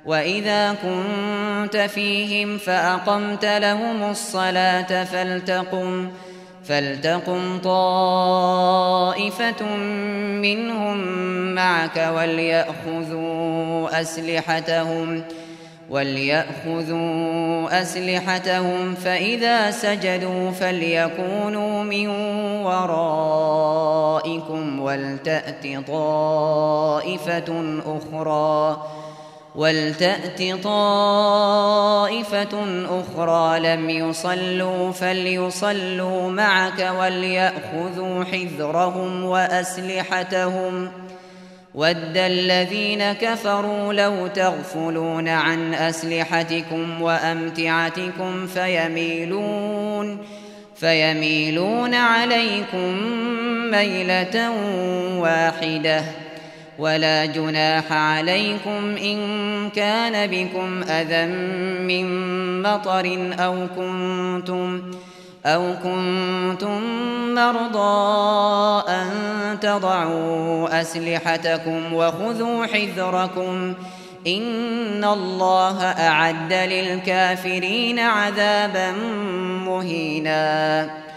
وإذا كنت فيهم فأقمت لهم الصلاة فلتقم طائفة منهم معك وليأخذوا أسلحتهم فإذا سجدوا فليكونوا من ورائكم ولتأت طائفة أخرى لم يصلوا فليصلوا معك وليأخذوا حذرهم وأسلحتهم ود الذين كفروا لو تغفلون عن أسلحتكم وأمتعتكم فيميلون عليكم ميلة واحدة ولا جناح عليكم إن كان بكم أذى من مطر أو كنتم مرضى أن تضعوا أسلحتكم وخذوا حذركم إن الله أعد للكافرين عذابا مهينا.